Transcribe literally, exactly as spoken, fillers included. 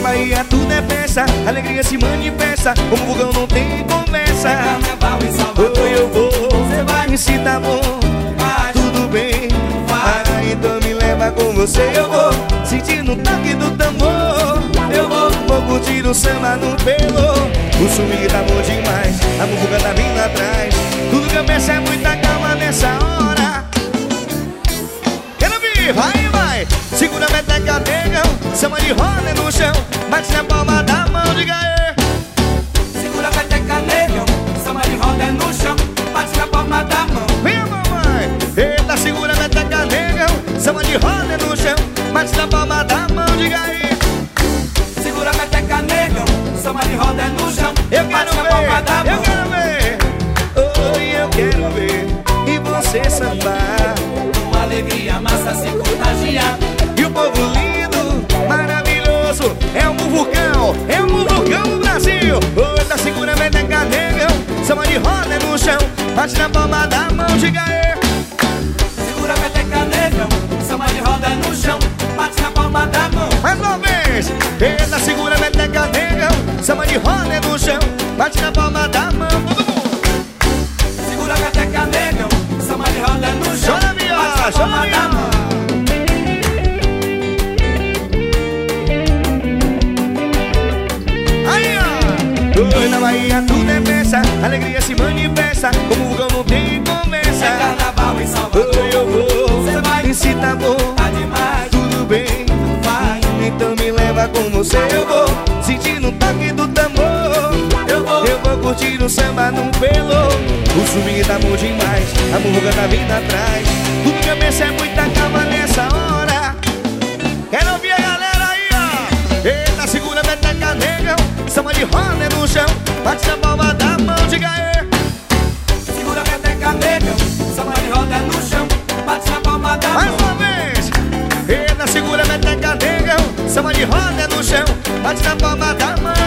Bahia tudo é festa, alegria se manifesta, como o vulcão não tem conversa. Carnaval em Salvador, Oh, eu vou, você vai, se tá bom, vai, tudo bem, vai. ah, então me leva com você. Eu vou, sentindo o toque do tambor. Eu vou, vou curtir o samba no pelo. O swing tá bom demais, a muvuca tá vindo atrás. Tudo que eu peço é muita calma nessa hora. Quero vir, vai, vai. Segura a peteca, negão, samba de roda no chão, bate na palma da mão, diga aí. Segura a peteca, negão, samba de roda no chão, bate na palma da mão. Vem, mamãe. Eita, segura a peteca, negão, samba de roda no chão, bate na palma da mão, diga aí. Segura a peteca, negão, samba de roda no chão, Eu quero bate na palma da ver, mão. eu quero ver. Oi, eu quero ver. E você sambar. Com alegria, massa se contagiar. E o povo lindo, maravilhoso. É um vulcão, é um vulcão no Brasil. Oi, tá segura a peteca, negão, samba de roda no chão, bate na palma da mão, diga aí. Segura a peteca, negão, samba de roda no chão, bate na palma da mão. Mais uma vez. Eita, segura a peteca, negão, samba de roda no chão, bate na palma da mão, todo mundo. Segura a peteca, negão, samba de roda no chão, Chora, bate viola, na palma chora, da viola. mão. Aí, ó. Oi, na Bahia tudo é festa, alegria se manifesta, como o vulcão não tem conversa. É carnaval em Salvador, Oi, eu vou, você vai, e se tá bom, tá demais, tudo bem, vai. então me leva com você. Eu vou, sentindo o toque do tambor. Eu vou, Eu vou curtir o samba no pelo. O swing tá bom demais, a muvuca tá vindo atrás. Tudo que eu penso é muita calma nessa hora. Quero ouvir a galera aí, ó. Eita, segura a peteca, negão, samba de roda no chão, bate na palma da mão, diga aí. segura a peteca, negão, samba de roda no chão, bate na palma da Mais mão. uma vez. Eita, segura a peteca, negão, samba de roda no chão, bate na palma da mão.